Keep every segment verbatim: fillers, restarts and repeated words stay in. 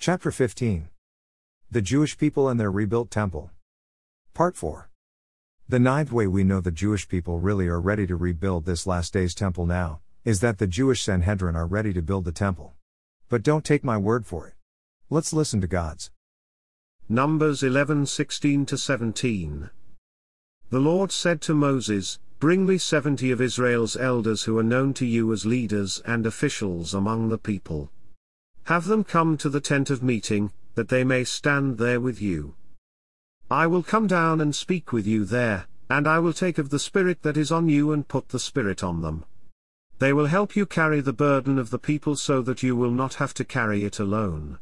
Chapter fifteen. The Jewish people and their rebuilt temple. Part four. The ninth way we know the Jewish people really are ready to rebuild this last day's temple now, is that the Jewish Sanhedrin are ready to build the temple. But don't take my word for it. Let's listen to God's. Numbers eleven sixteen to seventeen. The Lord said to Moses, "Bring me seventy of Israel's elders who are known to you as leaders and officials among the people. Have them come to the tent of meeting, that they may stand there with you. I will come down and speak with you there, and I will take of the Spirit that is on you and put the Spirit on them. They will help you carry the burden of the people so that you will not have to carry it alone."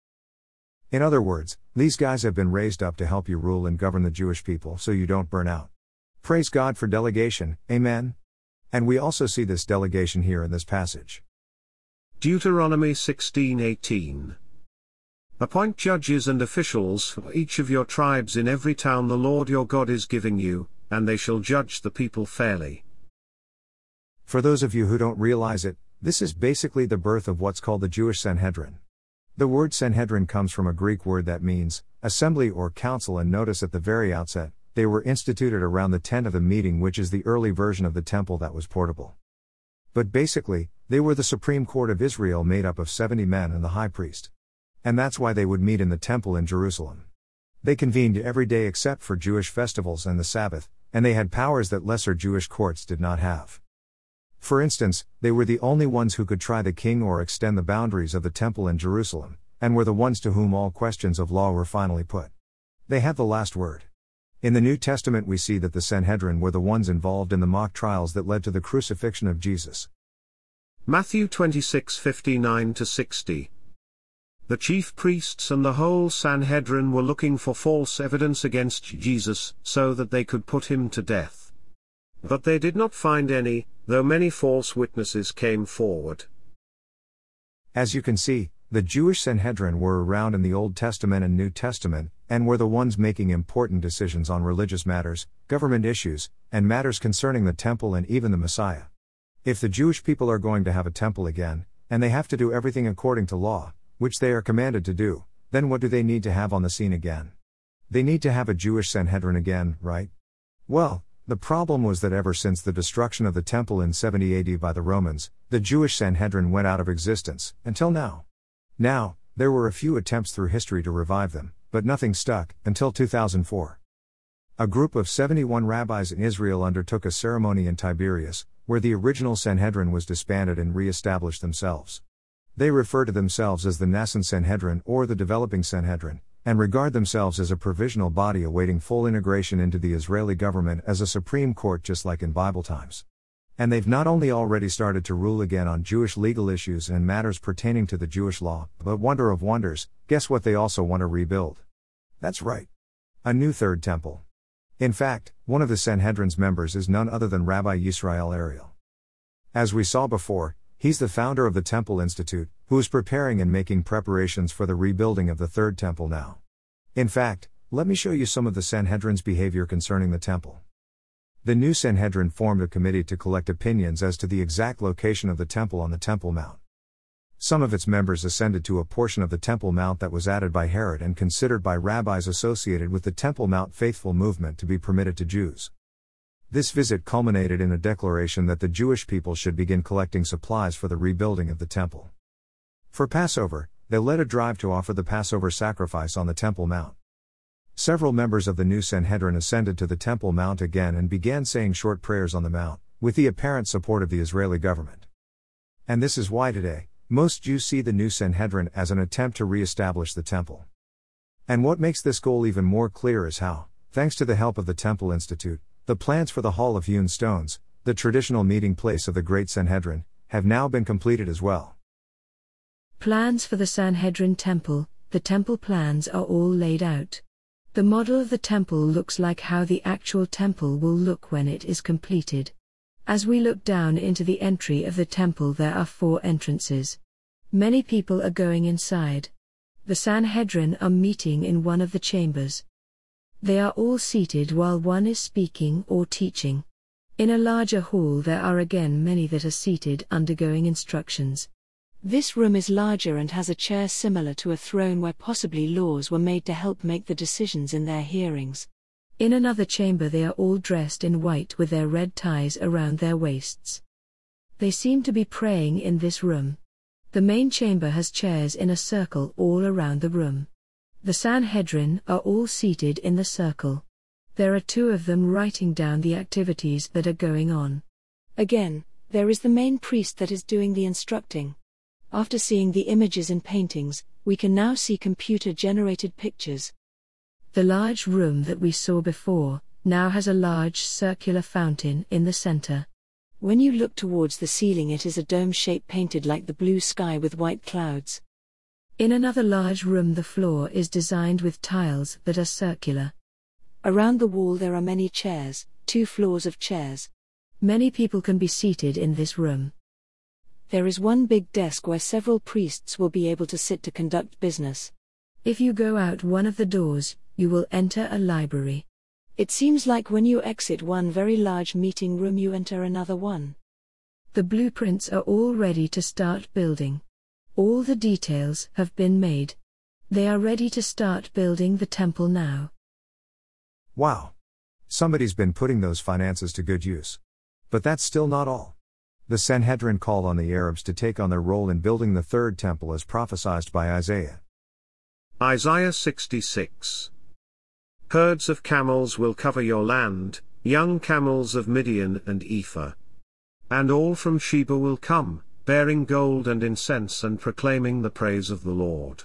In other words, these guys have been raised up to help you rule and govern the Jewish people so you don't burn out. Praise God for delegation, amen? And we also see this delegation here in this passage. Deuteronomy sixteen eighteen. Appoint judges and officials for each of your tribes in every town the Lord your God is giving you, and they shall judge the people fairly. For those of you who don't realize it, this is basically the birth of what's called the Jewish Sanhedrin. The word Sanhedrin comes from a Greek word that means assembly or council, and notice at the very outset, they were instituted around the tent of the meeting, which is the early version of the temple that was portable. But basically, they were the supreme court of Israel made up of seventy men and the high priest. And that's why they would meet in the temple in Jerusalem. They convened every day except for Jewish festivals and the Sabbath, and they had powers that lesser Jewish courts did not have. For instance, they were the only ones who could try the king or extend the boundaries of the temple in Jerusalem, and were the ones to whom all questions of law were finally put. They had the last word. In the New Testament we see that the Sanhedrin were the ones involved in the mock trials that led to the crucifixion of Jesus. Matthew twenty-six fifty-nine to sixty. The chief priests and the whole Sanhedrin were looking for false evidence against Jesus, so that they could put him to death. But they did not find any, though many false witnesses came forward. As you can see, the Jewish Sanhedrin were around in the Old Testament and New Testament, and were the ones making important decisions on religious matters, government issues, and matters concerning the temple and even the Messiah. If the Jewish people are going to have a temple again, and they have to do everything according to law, which they are commanded to do, then what do they need to have on the scene again? They need to have a Jewish Sanhedrin again, right? Well, the problem was that ever since the destruction of the temple in seventy A D by the Romans, the Jewish Sanhedrin went out of existence, until now. Now, there were a few attempts through history to revive them, but nothing stuck, until two thousand four. A group of seventy-one rabbis in Israel undertook a ceremony in Tiberias, where the original Sanhedrin was disbanded and re-established themselves. They refer to themselves as the Nascent Sanhedrin or the Developing Sanhedrin, and regard themselves as a provisional body awaiting full integration into the Israeli government as a supreme court, just like in Bible times. And they've not only already started to rule again on Jewish legal issues and matters pertaining to the Jewish law, but wonder of wonders, guess what they also want to rebuild? That's right. A new third temple. In fact, one of the Sanhedrin's members is none other than Rabbi Yisrael Ariel. As we saw before, he's the founder of the Temple Institute, who is preparing and making preparations for the rebuilding of the third temple now. In fact, let me show you some of the Sanhedrin's behavior concerning the temple. The new Sanhedrin formed a committee to collect opinions as to the exact location of the temple on the Temple Mount. Some of its members ascended to a portion of the Temple Mount that was added by Herod and considered by rabbis associated with the Temple Mount faithful movement to be permitted to Jews. This visit culminated in a declaration that the Jewish people should begin collecting supplies for the rebuilding of the temple. For Passover, they led a drive to offer the Passover sacrifice on the Temple Mount. Several members of the new Sanhedrin ascended to the Temple Mount again and began saying short prayers on the Mount, with the apparent support of the Israeli government. And this is why today, most Jews see the new Sanhedrin as an attempt to re-establish the temple. And what makes this goal even more clear is how, thanks to the help of the Temple Institute, the plans for the Hall of Hewn Stones, the traditional meeting place of the Great Sanhedrin, have now been completed as well. Plans for the Sanhedrin Temple. The temple plans are all laid out. The model of the temple looks like how the actual temple will look when it is completed. As we look down into the entry of the temple, there are four entrances. Many people are going inside. The Sanhedrin are meeting in one of the chambers. They are all seated while one is speaking or teaching. In a larger hall there are again many that are seated undergoing instructions. This room is larger and has a chair similar to a throne where possibly laws were made to help make the decisions in their hearings. In another chamber they are all dressed in white with their red ties around their waists. They seem to be praying in this room. The main chamber has chairs in a circle all around the room. The Sanhedrin are all seated in the circle. There are two of them writing down the activities that are going on. Again, there is the main priest that is doing the instructing. After seeing the images and paintings, we can now see computer-generated pictures. The large room that we saw before now has a large circular fountain in the center. When you look towards the ceiling, it is a dome shape painted like the blue sky with white clouds. In another large room the floor is designed with tiles that are circular. Around the wall there are many chairs, two floors of chairs. Many people can be seated in this room. There is one big desk where several priests will be able to sit to conduct business. If you go out one of the doors, you will enter a library. It seems like when you exit one very large meeting room you enter another one. The blueprints are all ready to start building. All the details have been made. They are ready to start building the temple now. Wow! Somebody's been putting those finances to good use. But that's still not all. The Sanhedrin called on the Arabs to take on their role in building the third temple as prophesied by Isaiah. Isaiah sixty-six. Herds of camels will cover your land, young camels of Midian and Ephah. And all from Sheba will come, bearing gold and incense and proclaiming the praise of the Lord.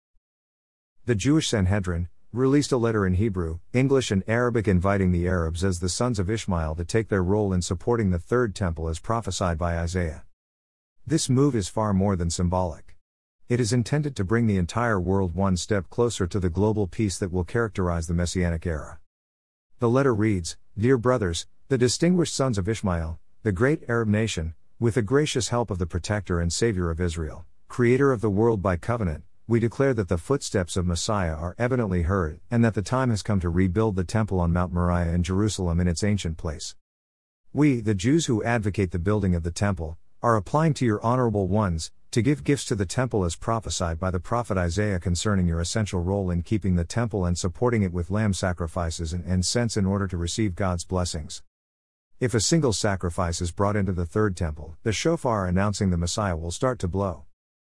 The Jewish Sanhedrin released a letter in Hebrew, English and Arabic inviting the Arabs as the sons of Ishmael to take their role in supporting the third temple as prophesied by Isaiah. This move is far more than symbolic. It is intended to bring the entire world one step closer to the global peace that will characterize the Messianic era. The letter reads, "Dear brothers, the distinguished sons of Ishmael, the great Arab nation, with the gracious help of the Protector and Savior of Israel, Creator of the world by covenant, we declare that the footsteps of Messiah are evidently heard, and that the time has come to rebuild the temple on Mount Moriah in Jerusalem in its ancient place. We, the Jews who advocate the building of the temple, are applying to your honorable ones, to give gifts to the temple as prophesied by the prophet Isaiah concerning your essential role in keeping the temple and supporting it with lamb sacrifices and incense in order to receive God's blessings. If a single sacrifice is brought into the third temple, the shofar announcing the Messiah will start to blow.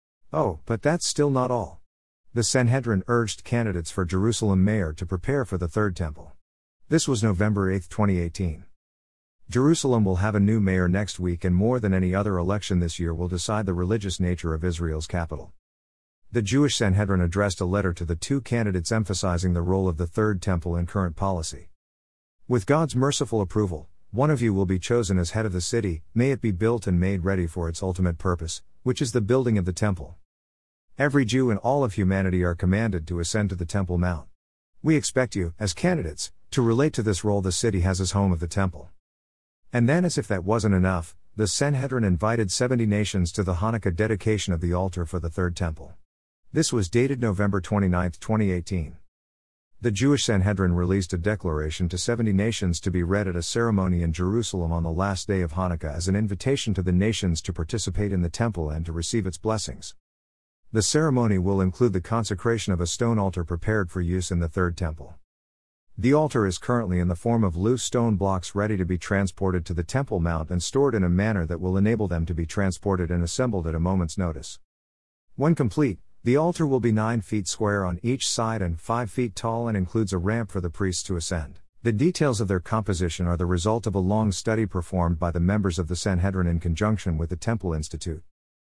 Oh, but that's still not all. The Sanhedrin urged candidates for Jerusalem mayor to prepare for the third temple. This was November eighth, twenty eighteen. Jerusalem will have a new mayor next week, and more than any other election this year will decide the religious nature of Israel's capital. The Jewish Sanhedrin addressed a letter to the two candidates emphasizing the role of the third temple in current policy. With God's merciful approval, one of you will be chosen as head of the city, may it be built and made ready for its ultimate purpose, which is the building of the temple. Every Jew and all of humanity are commanded to ascend to the Temple Mount. We expect you, as candidates, to relate to this role the city has as home of the temple. And then, as if that wasn't enough, the Sanhedrin invited seventy nations to the Hanukkah dedication of the altar for the third temple. This was dated November twenty-ninth, twenty eighteen. The Jewish Sanhedrin released a declaration to seventy nations to be read at a ceremony in Jerusalem on the last day of Hanukkah as an invitation to the nations to participate in the temple and to receive its blessings. The ceremony will include the consecration of a stone altar prepared for use in the third temple. The altar is currently in the form of loose stone blocks ready to be transported to the Temple Mount and stored in a manner that will enable them to be transported and assembled at a moment's notice. When complete, the altar will be nine feet square on each side and five feet tall and includes a ramp for the priests to ascend. The details of their composition are the result of a long study performed by the members of the Sanhedrin in conjunction with the Temple Institute.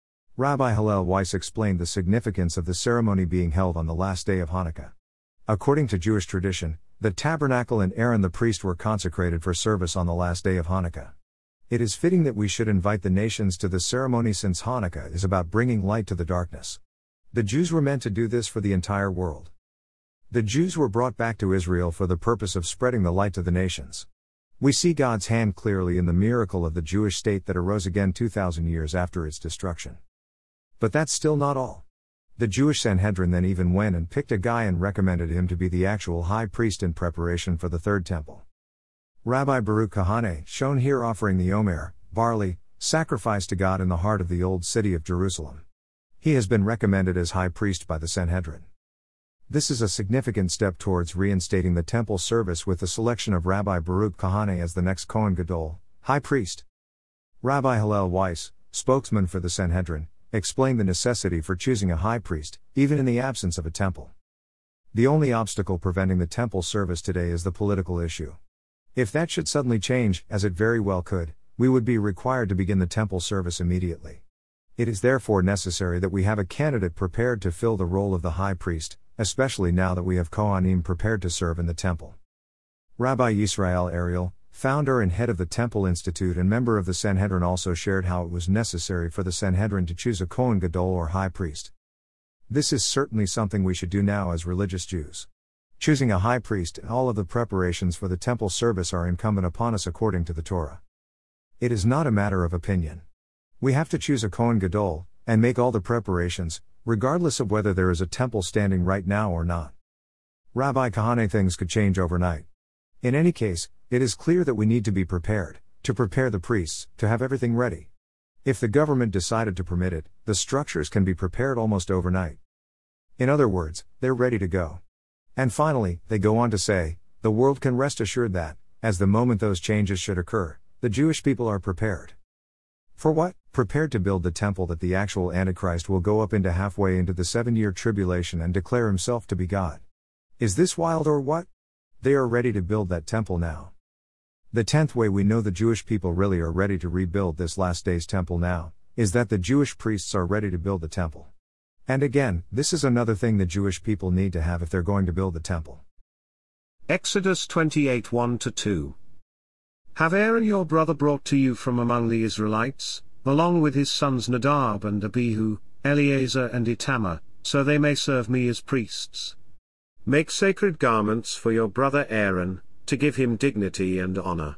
Rabbi Hillel Weiss explained the significance of the ceremony being held on the last day of Hanukkah. According to Jewish tradition, the tabernacle and Aaron the priest were consecrated for service on the last day of Hanukkah. It is fitting that we should invite the nations to the ceremony since Hanukkah is about bringing light to the darkness. The Jews were meant to do this for the entire world. The Jews were brought back to Israel for the purpose of spreading the light to the nations. We see God's hand clearly in the miracle of the Jewish state that arose again two thousand years after its destruction. But that's still not all. The Jewish Sanhedrin then even went and picked a guy and recommended him to be the actual high priest in preparation for the third temple. Rabbi Baruch Kahane, shown here offering the omer, barley, sacrifice to God in the heart of the old city of Jerusalem. He has been recommended as high priest by the Sanhedrin. This is a significant step towards reinstating the temple service with the selection of Rabbi Baruch Kahane as the next Kohen Gadol, high priest. Rabbi Hillel Weiss, spokesman for the Sanhedrin, explained the necessity for choosing a high priest, even in the absence of a temple. The only obstacle preventing the temple service today is the political issue. If that should suddenly change, as it very well could, we would be required to begin the temple service immediately. It is therefore necessary that we have a candidate prepared to fill the role of the high priest, especially now that we have Kohanim prepared to serve in the temple. Rabbi Yisrael Ariel, founder and head of the Temple Institute and member of the Sanhedrin, also shared how it was necessary for the Sanhedrin to choose a Kohen Gadol or high priest. This is certainly something we should do now as religious Jews. Choosing a high priest and all of the preparations for the temple service are incumbent upon us according to the Torah. It is not a matter of opinion. We have to choose a Kohen Gadol, and make all the preparations, regardless of whether there is a temple standing right now or not. Rabbi Kahane, things could change overnight. In any case, it is clear that we need to be prepared, to prepare the priests, to have everything ready. If the government decided to permit it, the structures can be prepared almost overnight. In other words, they're ready to go. And finally, they go on to say, the world can rest assured that, as the moment those changes should occur, the Jewish people are prepared. For what? Prepared to build the temple that the actual Antichrist will go up into halfway into the seven-year tribulation and declare himself to be God. Is this wild or what? They are ready to build that temple now. The tenth way we know the Jewish people really are ready to rebuild this last day's temple now, is that the Jewish priests are ready to build the temple. And again, this is another thing the Jewish people need to have if they're going to build the temple. Exodus twenty-eight one to two. Have Aaron your brother brought to you from among the Israelites, along with his sons Nadab and Abihu, Eleazar and Itamar, so they may serve me as priests. Make sacred garments for your brother Aaron, to give him dignity and honor.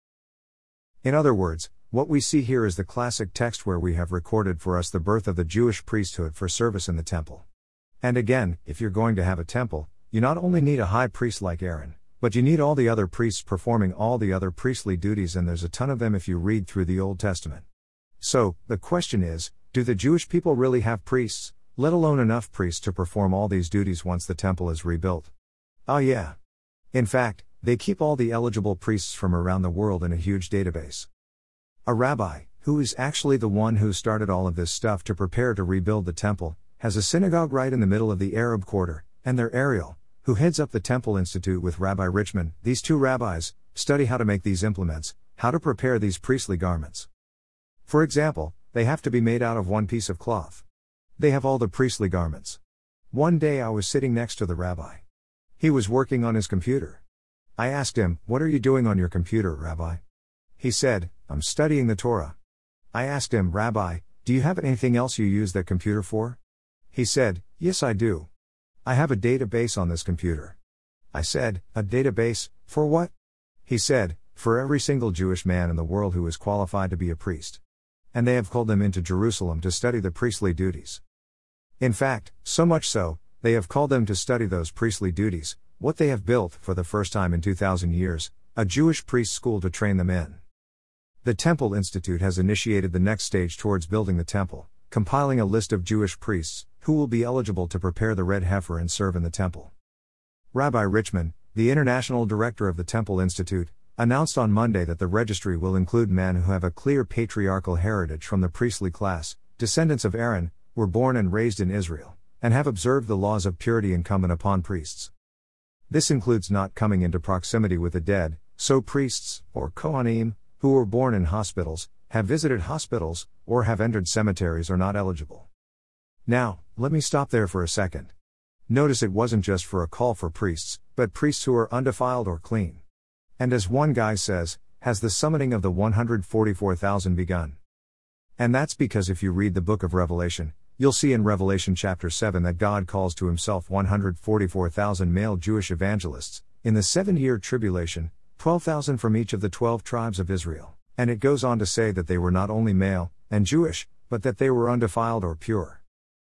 In other words, what we see here is the classic text where we have recorded for us the birth of the Jewish priesthood for service in the temple. And again, if you're going to have a temple, you not only need a high priest like Aaron, but you need all the other priests performing all the other priestly duties, and there's a ton of them if you read through the Old Testament. So, the question is, do the Jewish people really have priests, let alone enough priests to perform all these duties once the temple is rebuilt? Oh yeah. In fact, they keep all the eligible priests from around the world in a huge database. A rabbi, who is actually the one who started all of this stuff to prepare to rebuild the temple, has a synagogue right in the middle of the Arab quarter, and their Ariel, who heads up the Temple Institute with Rabbi Richman, these two rabbis, study how to make these implements, how to prepare these priestly garments. For example, they have to be made out of one piece of cloth. They have all the priestly garments. One day I was sitting next to the rabbi. He was working on his computer. I asked him, "What are you doing on your computer, Rabbi?" He said, "I'm studying the Torah." I asked him, "Rabbi, do you have anything else you use that computer for?" He said, "Yes, I do. I have a database on this computer." I said, "A database, for what?" He said, "For every single Jewish man in the world who is qualified to be a priest. And they have called them into Jerusalem to study the priestly duties. In fact, so much so, they have called them to study those priestly duties, what they have built, for the first time in two thousand years, a Jewish priest school to train them in." The Temple Institute has initiated the next stage towards building the temple, compiling a list of Jewish priests, who will be eligible to prepare the red heifer and serve in the temple. Rabbi Richman, the international director of the Temple Institute, announced on Monday that the registry will include men who have a clear patriarchal heritage from the priestly class, descendants of Aaron, were born and raised in Israel, and have observed the laws of purity incumbent upon priests. This includes not coming into proximity with the dead, so priests, or Kohanim, who were born in hospitals, have visited hospitals, or have entered cemeteries are not eligible. Now, let me stop there for a second. Notice it wasn't just for a call for priests, but priests who are undefiled or clean. And as one guy says, has the summoning of the one hundred forty-four thousand begun? And that's because if you read the book of Revelation, you'll see in Revelation chapter seven that God calls to himself one hundred forty-four thousand male Jewish evangelists, in the seven-year tribulation, twelve thousand from each of the twelve tribes of Israel, and it goes on to say that they were not only male, and Jewish, but that they were undefiled or pure.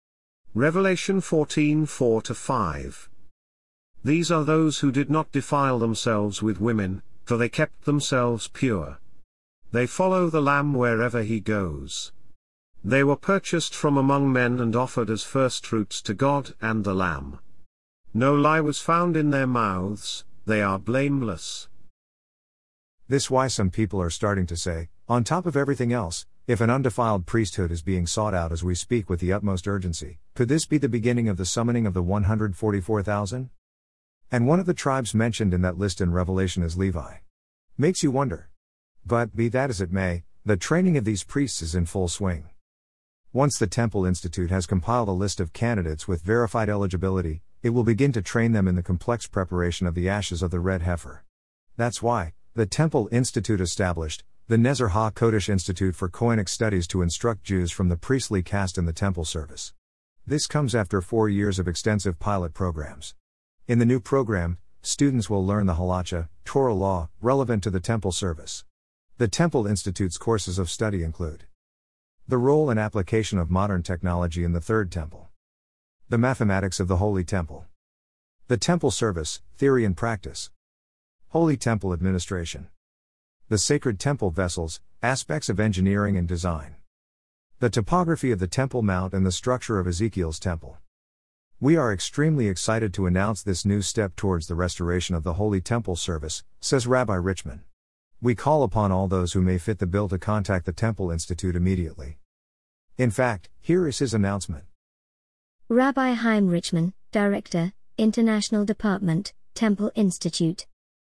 Revelation fourteen four to five. These are those who did not defile themselves with women, for they kept themselves pure. They follow the Lamb wherever he goes. They were purchased from among men and offered as firstfruits to God and the Lamb. No lie was found in their mouths, they are blameless. This why some people are starting to say, on top of everything else, if an undefiled priesthood is being sought out as we speak with the utmost urgency, could this be the beginning of the summoning of the one hundred forty-four thousand? And one of the tribes mentioned in that list in Revelation is Levi. Makes you wonder. But, be that as it may, the training of these priests is in full swing. Once the Temple Institute has compiled a list of candidates with verified eligibility, it will begin to train them in the complex preparation of the ashes of the red heifer. That's why, the Temple Institute established the Nezer HaKodesh Institute for Kohanic Studies to instruct Jews from the priestly caste in the temple service. This comes after four years of extensive pilot programs. In the new program, students will learn the halacha, Torah law, relevant to the temple service. The Temple Institute's courses of study include the role and application of modern technology in the Third Temple, the mathematics of the Holy Temple, the temple service, theory and practice, Holy Temple administration, the sacred temple vessels, aspects of engineering and design, the topography of the Temple Mount and the structure of Ezekiel's temple. We are extremely excited to announce this new step towards the restoration of the Holy Temple service, says Rabbi Richman. We call upon all those who may fit the bill to contact the Temple Institute immediately. In fact, here is his announcement. Rabbi Chaim Richman, Director, International Department, Temple Institute.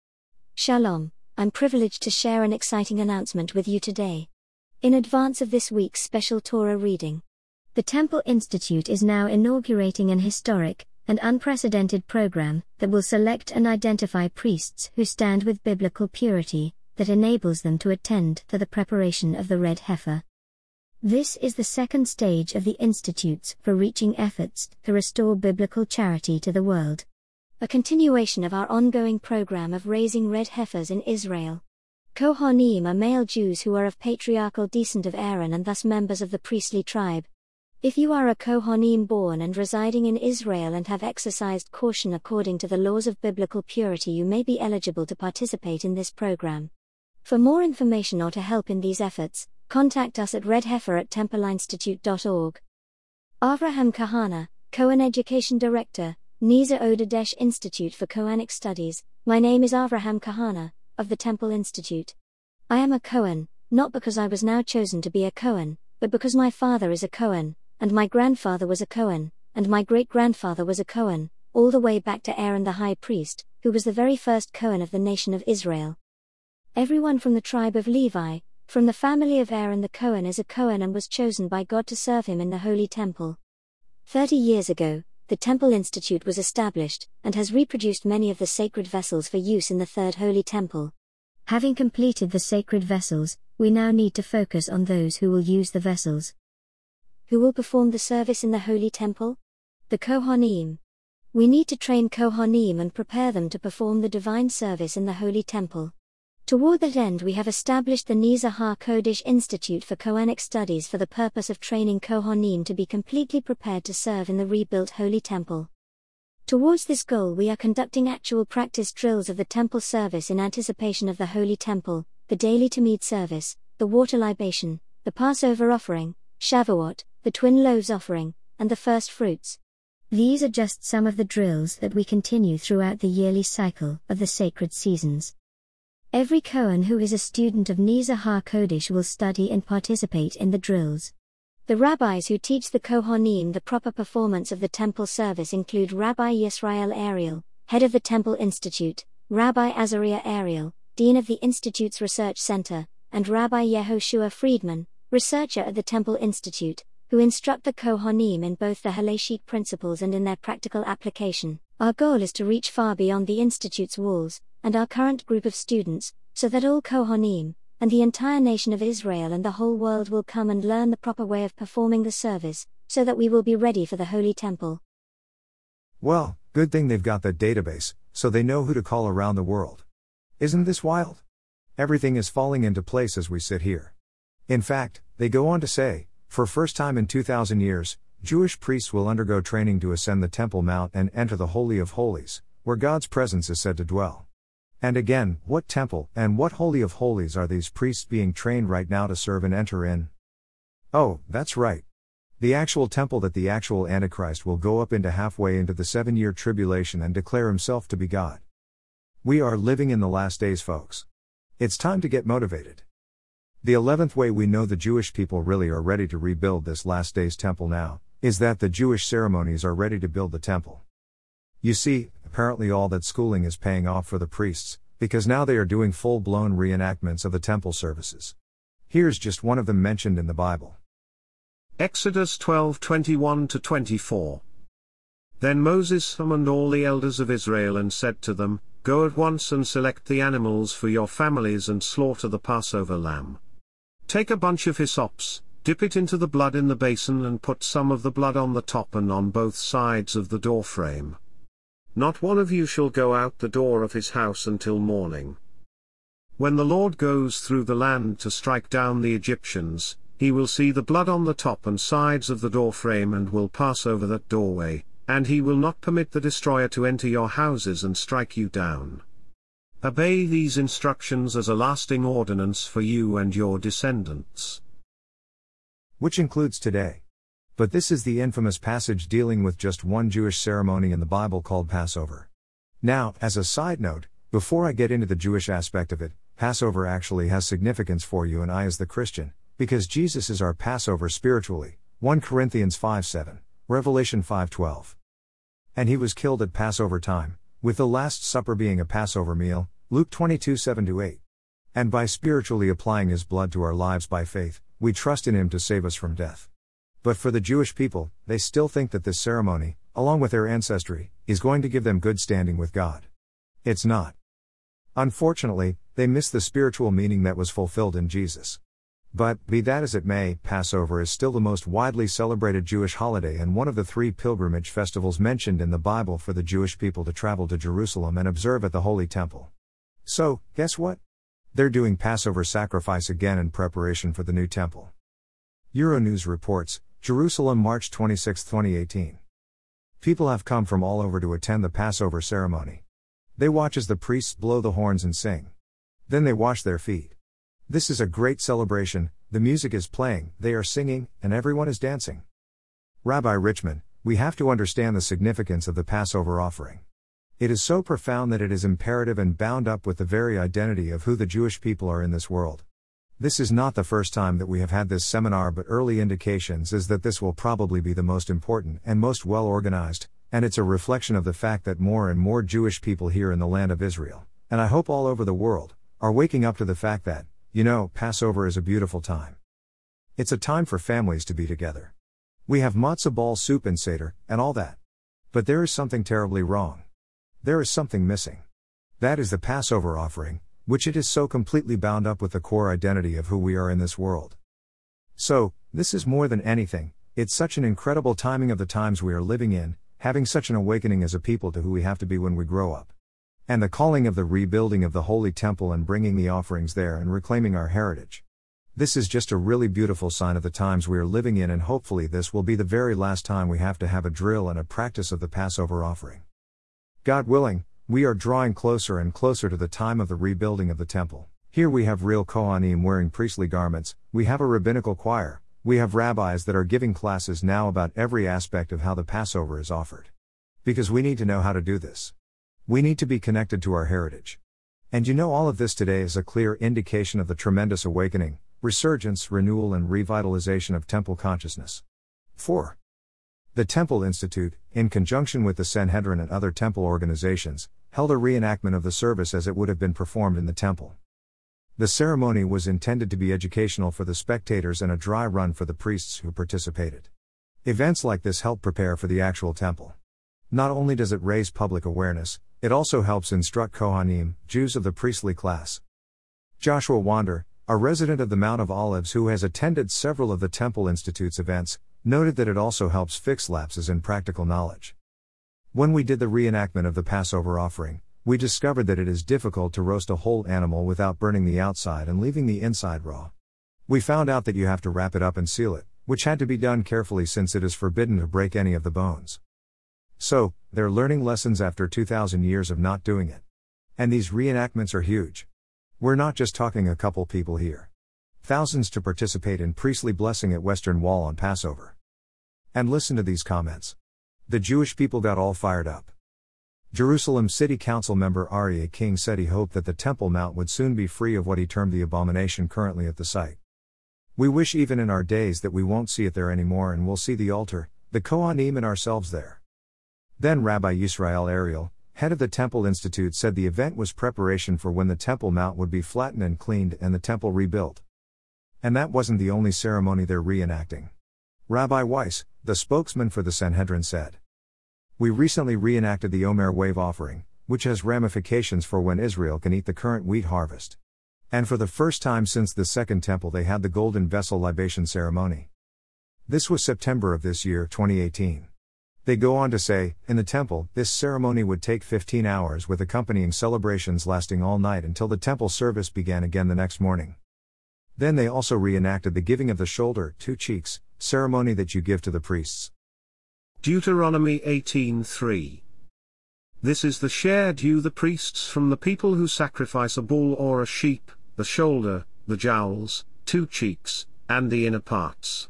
Shalom, I'm privileged to share an exciting announcement with you today. In advance of this week's special Torah reading, the Temple Institute is now inaugurating an historic and unprecedented program that will select and identify priests who stand with biblical purity, that enables them to attend to the preparation of the red heifer. This is the second stage of the Institute's far-reaching efforts to restore biblical charity to the world. A continuation of our ongoing program of raising red heifers in Israel. Kohanim are male Jews who are of patriarchal descent of Aaron and thus members of the priestly tribe. If you are a Kohanim born and residing in Israel and have exercised caution according to the laws of biblical purity, you may be eligible to participate in this program. For more information or to help in these efforts, contact us at redheifer at templeinstitute dot org. Avraham Kahana, Kohen Education Director, Nezer Odedesh Institute for Kohanic Studies. My name is Avraham Kahana, of the Temple Institute. I am a Kohen, not because I was now chosen to be a Kohen, but because my father is a Kohen, and my grandfather was a Kohen, and my great-grandfather was a Kohen, all the way back to Aaron the high priest, who was the very first Kohen of the nation of Israel. Everyone from the tribe of Levi, from the family of Aaron the Kohen, is a Kohen and was chosen by God to serve him in the Holy Temple. Thirty years ago, the Temple Institute was established, and has reproduced many of the sacred vessels for use in the Third Holy Temple. Having completed the sacred vessels, we now need to focus on those who will use the vessels. Who will perform the service in the Holy Temple? The Kohanim. We need to train Kohanim and prepare them to perform the divine service in the Holy Temple. Toward that end, we have established the Nezer HaKodesh Institute for Kohanic Studies for the purpose of training Kohanim to be completely prepared to serve in the rebuilt Holy Temple. Towards this goal, we are conducting actual practice drills of the temple service in anticipation of the Holy Temple, the daily Tamid service, the water libation, the Passover offering, Shavuot, the twin loaves offering, and the first fruits. These are just some of the drills that we continue throughout the yearly cycle of the sacred seasons. Every Kohen who is a student of Nezer HaKodesh will study and participate in the drills. The rabbis who teach the Kohanim the proper performance of the temple service include Rabbi Yisrael Ariel, head of the Temple Institute, Rabbi Azariah Ariel, dean of the Institute's Research Center, and Rabbi Yehoshua Friedman, researcher at the Temple Institute, who instruct the Kohanim in both the Halachik principles and in their practical application. Our goal is to reach far beyond the Institute's walls, and our current group of students, so that all Kohanim, and the entire nation of Israel and the whole world will come and learn the proper way of performing the service, so that we will be ready for the Holy Temple. Well, good thing they've got that database, so they know who to call around the world. Isn't this wild? Everything is falling into place as we sit here. In fact, they go on to say, for first time in two thousand years, Jewish priests will undergo training to ascend the Temple Mount and enter the Holy of Holies, where God's presence is said to dwell. And again, what temple and what Holy of Holies are these priests being trained right now to serve and enter in? Oh, that's right. The actual temple that the actual Antichrist will go up into halfway into the seven-year tribulation and declare himself to be God. We are living in the last days, folks. It's time to get motivated. The eleventh way we know the Jewish people really are ready to rebuild this last days temple now, is that the Jewish ceremonies are ready to build the temple. You see, apparently all that schooling is paying off for the priests, because now they are doing full-blown reenactments of the temple services. Here's just one of them mentioned in the Bible. Exodus twelve twenty-one to twenty-four. Then Moses summoned all the elders of Israel and said to them, Go at once and select the animals for your families and slaughter the Passover lamb. Take a bunch of hyssops, dip it into the blood in the basin and put some of the blood on the top and on both sides of the doorframe. Not one of you shall go out the door of his house until morning. When the Lord goes through the land to strike down the Egyptians, he will see the blood on the top and sides of the doorframe and will pass over that doorway, and he will not permit the destroyer to enter your houses and strike you down. Obey these instructions as a lasting ordinance for you and your descendants. Which includes today. But this is the infamous passage dealing with just one Jewish ceremony in the Bible called Passover. Now, as a side note, before I get into the Jewish aspect of it, Passover actually has significance for you and I as the Christian, because Jesus is our Passover spiritually, First Corinthians five seven, Revelation five twelve. And he was killed at Passover time, with the Last Supper being a Passover meal, Luke twenty-two seven to eight. And by spiritually applying his blood to our lives by faith, we trust in him to save us from death. But for the Jewish people, they still think that this ceremony, along with their ancestry, is going to give them good standing with God. It's not. Unfortunately, they miss the spiritual meaning that was fulfilled in Jesus. But, be that as it may, Passover is still the most widely celebrated Jewish holiday and one of the three pilgrimage festivals mentioned in the Bible for the Jewish people to travel to Jerusalem and observe at the Holy Temple. So, guess what? They're doing Passover sacrifice again in preparation for the new temple. Euronews reports, Jerusalem, March twenty-sixth, twenty eighteen. People have come from all over to attend the Passover ceremony. They watch as the priests blow the horns and sing. Then they wash their feet. This is a great celebration, the music is playing, they are singing, and everyone is dancing. Rabbi Richman, we have to understand the significance of the Passover offering. It is so profound that it is imperative and bound up with the very identity of who the Jewish people are in this world. This is not the first time that we have had this seminar, but early indications is that this will probably be the most important and most well organized, and it's a reflection of the fact that more and more Jewish people here in the land of Israel, and I hope all over the world, are waking up to the fact that, you know, Passover is a beautiful time. It's a time for families to be together. We have matzah ball soup and seder, and all that. But there is something terribly wrong. There is something missing. That is the Passover offering, which it is so completely bound up with the core identity of who we are in this world. So, this is more than anything, it's such an incredible timing of the times we are living in, having such an awakening as a people to who we have to be when we grow up. And the calling of the rebuilding of the Holy Temple and bringing the offerings there and reclaiming our heritage. This is just a really beautiful sign of the times we are living in, and hopefully this will be the very last time we have to have a drill and a practice of the Passover offering. God willing, we are drawing closer and closer to the time of the rebuilding of the temple. Here we have real Kohanim wearing priestly garments, we have a rabbinical choir, we have rabbis that are giving classes now about every aspect of how the Passover is offered. Because we need to know how to do this. We need to be connected to our heritage. And you know, all of this today is a clear indication of the tremendous awakening, resurgence, renewal and revitalization of temple consciousness. four. The Temple Institute, in conjunction with the Sanhedrin and other temple organizations, held a reenactment of the service as it would have been performed in the temple. The ceremony was intended to be educational for the spectators and a dry run for the priests who participated. Events like this help prepare for the actual temple. Not only does it raise public awareness, it also helps instruct Kohanim, Jews of the priestly class. Joshua Wander, a resident of the Mount of Olives who has attended several of the Temple Institute's events, noted that it also helps fix lapses in practical knowledge. When we did the reenactment of the Passover offering, we discovered that it is difficult to roast a whole animal without burning the outside and leaving the inside raw. We found out that you have to wrap it up and seal it, which had to be done carefully since it is forbidden to break any of the bones. So, they're learning lessons after two thousand years of not doing it. And these reenactments are huge. We're not just talking a couple people here. thousands to participate in priestly blessing at Western Wall on Passover. And listen to these comments. The Jewish people got all fired up. Jerusalem City Council member Aryeh King said he hoped that the Temple Mount would soon be free of what he termed the abomination currently at the site. We wish even in our days that we won't see it there anymore and we'll see the altar, the Kohanim and ourselves there. Then Rabbi Yisrael Ariel, head of the Temple Institute, said the event was preparation for when the Temple Mount would be flattened and cleaned and the temple rebuilt. And that wasn't the only ceremony they're reenacting. Rabbi Weiss, the spokesman for the Sanhedrin, said, "We recently reenacted the Omer wave offering, which has ramifications for when Israel can eat the current wheat harvest. And for the first time since the Second Temple they had the golden vessel libation ceremony. This was September of this year, twenty eighteen. They go on to say, in the temple, this ceremony would take fifteen hours with accompanying celebrations lasting all night until the temple service began again the next morning. Then they also reenacted the giving of the shoulder, two cheeks, ceremony that you give to the priests." Deuteronomy eighteen three. This is the share due the priests from the people who sacrifice a bull or a sheep, the shoulder, the jowls, two cheeks, and the inner parts.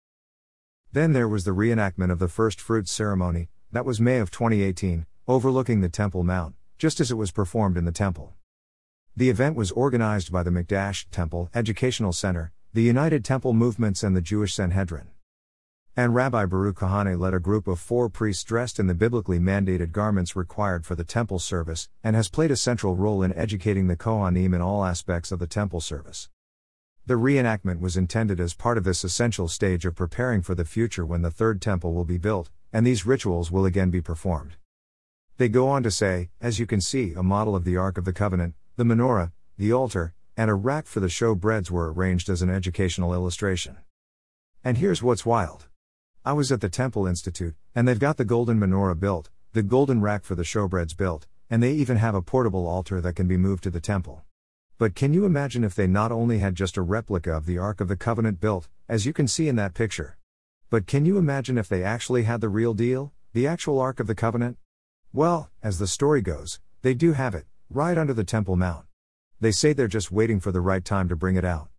Then there was the reenactment of the first fruits ceremony, that was May of twenty eighteen, overlooking the Temple Mount, just as it was performed in the temple. The event was organized by the Mikdash Temple Educational Center, the United Temple Movements and the Jewish Sanhedrin. And Rabbi Baruch Kahane led a group of four priests dressed in the biblically mandated garments required for the temple service, and has played a central role in educating the Kohanim in all aspects of the temple service. The reenactment was intended as part of this essential stage of preparing for the future when the third temple will be built, and these rituals will again be performed. They go on to say, as you can see, a model of the Ark of the Covenant, the menorah, the altar, and a rack for the show breads were arranged as an educational illustration. And here's what's wild. I was at the Temple Institute, and they've got the golden menorah built, the golden rack for the showbreads built, and they even have a portable altar that can be moved to the temple. But can you imagine if they not only had just a replica of the Ark of the Covenant built, as you can see in that picture, but can you imagine if they actually had the real deal, the actual Ark of the Covenant? Well, as the story goes, they do have it, right under the Temple Mount. They say they're just waiting for the right time to bring it out.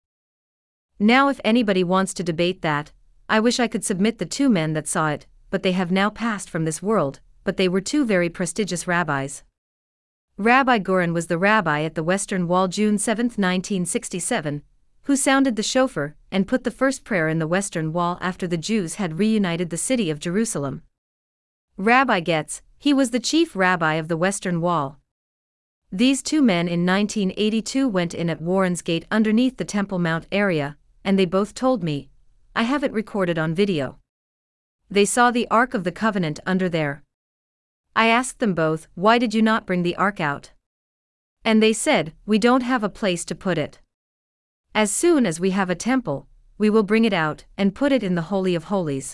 Now if anybody wants to debate that, I wish I could submit the two men that saw it, but they have now passed from this world, but they were two very prestigious rabbis. Rabbi Goren was the rabbi at the Western Wall June seventh nineteen sixty-seven, who sounded the shofar and put the first prayer in the Western Wall after the Jews had reunited the city of Jerusalem. Rabbi Getz, he was the chief rabbi of the Western Wall. These two men in nineteen eighty-two went in at Warren's Gate underneath the Temple Mount area, and they both told me, I have it recorded on video. They saw the Ark of the Covenant under there. I asked them both, why did you not bring the Ark out? And they said, we don't have a place to put it. As soon as we have a temple, we will bring it out and put it in the Holy of Holies.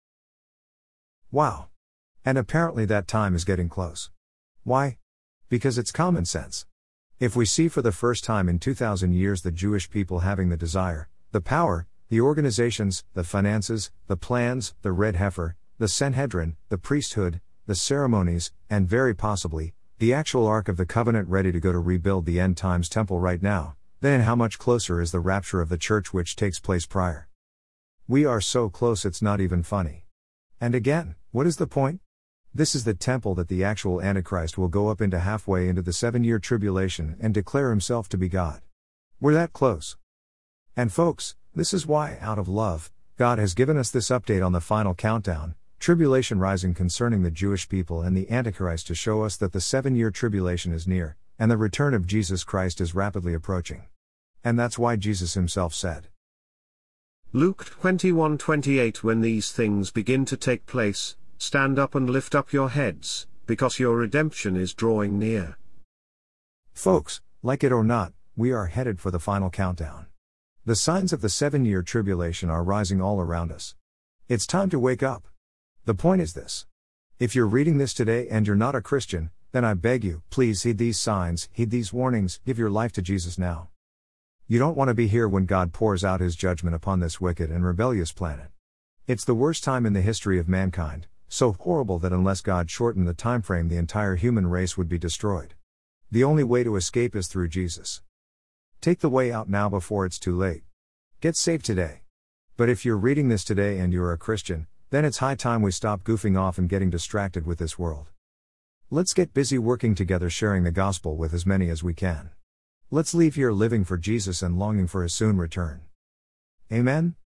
Wow. And apparently that time is getting close. Why? Because it's common sense. If we see for the first time in two thousand years the Jewish people having the desire, the power, the organizations, the finances, the plans, the red heifer, the Sanhedrin, the priesthood, the ceremonies, and very possibly, the actual Ark of the Covenant ready to go to rebuild the end times temple right now, then how much closer is the rapture of the church which takes place prior? We are so close it's not even funny. And again, what is the point? This is the temple that the actual Antichrist will go up into halfway into the seven-year tribulation and declare himself to be God. We're that close. And folks, this is why, out of love, God has given us this update on the final countdown, tribulation rising concerning the Jewish people and the Antichrist, to show us that the seven-year tribulation is near, and the return of Jesus Christ is rapidly approaching. And that's why Jesus himself said, Luke twenty-one twenty-eight, when these things begin to take place, stand up and lift up your heads, because your redemption is drawing near. Folks, like it or not, we are headed for the final countdown. The signs of the seven-year tribulation are rising all around us. It's time to wake up. The point is this. If you're reading this today and you're not a Christian, then I beg you, please heed these signs, heed these warnings, give your life to Jesus now. You don't want to be here when God pours out his judgment upon this wicked and rebellious planet. It's the worst time in the history of mankind, so horrible that unless God shortened the time frame, the entire human race would be destroyed. The only way to escape is through Jesus. Take the way out now before it's too late. Get saved today. But if you're reading this today and you're a Christian, then it's high time we stop goofing off and getting distracted with this world. Let's get busy working together, sharing the gospel with as many as we can. Let's leave here living for Jesus and longing for his soon return. Amen?